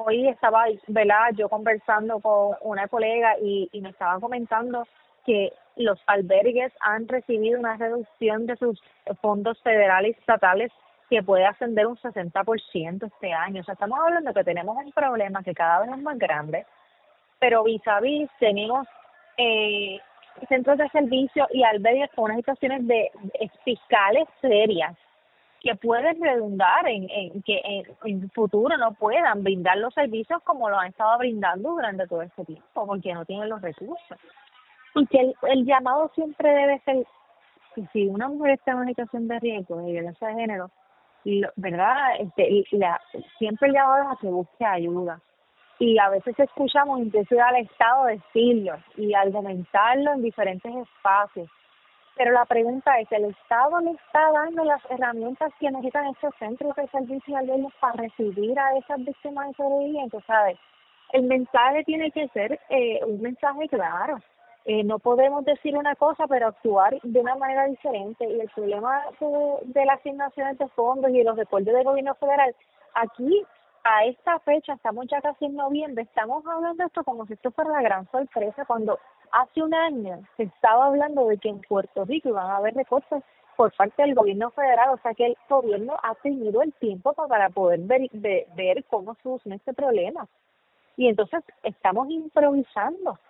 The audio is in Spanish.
hoy estaba, ¿verdad?, yo conversando con una colega y me estaban comentando que los albergues han recibido una reducción de sus fondos federales y estatales que puede ascender un 60% este año. O sea, estamos hablando que tenemos un problema que cada vez es más grande, pero vis a vis tenemos eh, centros de servicio y albergues con unas situaciones fiscales serias que pueden redundar en que en el futuro no puedan brindar los servicios como lo han estado brindando durante todo este tiempo, porque no tienen los recursos. Y que el llamado siempre debe ser, que si una mujer está en una situación de riesgo, de violencia de género, ¿verdad? Siempre el llamado es a que busque ayuda. Y a veces escuchamos inclusive al Estado decirlo y argumentarlo en diferentes espacios. Pero la pregunta es, ¿el Estado le está dando las herramientas que necesitan estos centros de servicio y albergues para recibir a esas víctimas y sobrevivientes? ¿Sabes? El mensaje tiene que ser un mensaje claro. No podemos decir una cosa pero actuar de una manera diferente. Y el problema de las asignaciones de fondos y de los recortes del gobierno federal, aquí a esta fecha, estamos ya casi en noviembre, estamos hablando de esto como si esto fuera la gran sorpresa, cuando hace un año se estaba hablando de que en Puerto Rico iban a haber recortes por parte del gobierno federal. O sea que el gobierno ha tenido el tiempo para poder ver cómo soluciona este problema. Y entonces estamos improvisando.